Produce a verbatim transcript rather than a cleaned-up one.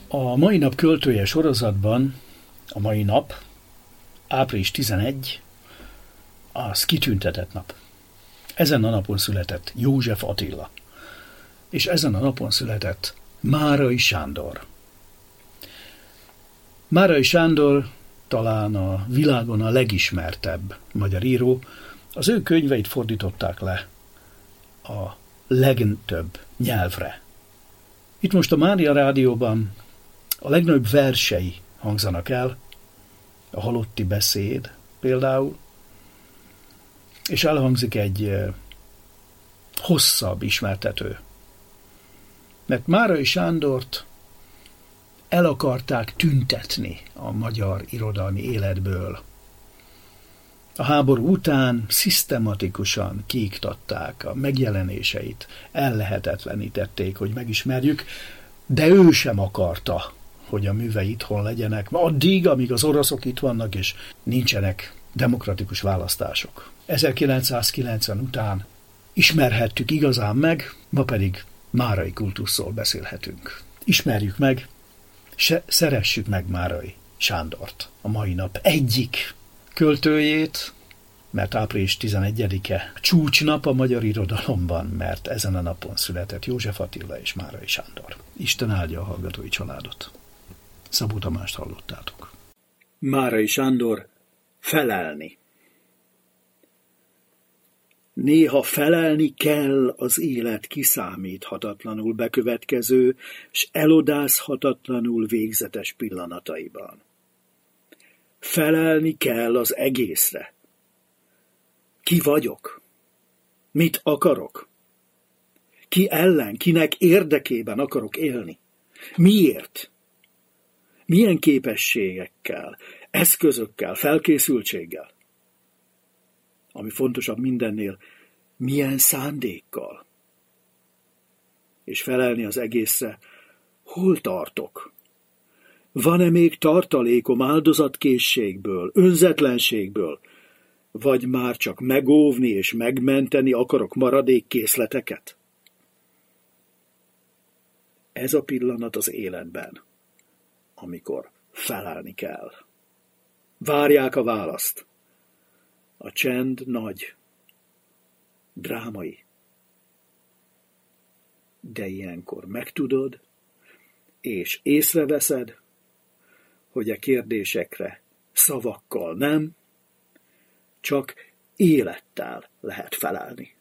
A mai nap költője sorozatban, a mai nap, április tizenegy, az kitüntetett nap. Ezen a napon született József Attila, és ezen a napon született Márai Sándor. Márai Sándor talán a világon a legismertebb magyar író, az ő könyveit fordították le a legtöbb nyelvre. Itt most a Mária Rádióban a legnagyobb versei hangzanak el, a Halotti beszéd például, és elhangzik egy hosszabb ismertető. Mert Márai Sándort el akarták tüntetni a magyar irodalmi életből. A háború után szisztematikusan kiiktatták a megjelenéseit, ellehetetlenítették, hogy megismerjük, de ő sem akarta, hogy a művei itthon legyenek, addig, amíg az oroszok itt vannak, és nincsenek demokratikus választások. ezerkilencszázkilencven után ismerhettük igazán meg, ma pedig Márai kultuszról beszélhetünk. Ismerjük meg, se, szeressük meg Márai Sándort, a mai nap egyik költőjét, mert április tizenegyedike csúcsnap a magyar irodalomban, mert ezen a napon született József Attila és Márai Sándor. Isten áldja a hallgatói családot. Szabó Tamást hallottátok. Márai Sándor, felelni. Néha felelni kell az élet kiszámíthatatlanul bekövetkező, s elodázhatatlanul végzetes pillanataiban. Felelni kell az egészre. Ki vagyok? Mit akarok? Ki ellen, kinek érdekében akarok élni? Miért? Milyen képességekkel, eszközökkel, felkészültséggel? Ami fontosabb mindennél, milyen szándékkal? És felelni az egészre, hol tartok? Van-e még tartalékom áldozatkészségből, önzetlenségből, vagy már csak megóvni és megmenteni akarok maradékkészleteket? Ez a pillanat az életben, amikor felállni kell. Várják a választ. A csend nagy, drámai. De ilyenkor megtudod, és észreveszed, hogy a kérdésekre szavakkal nem, csak élettel lehet felállni.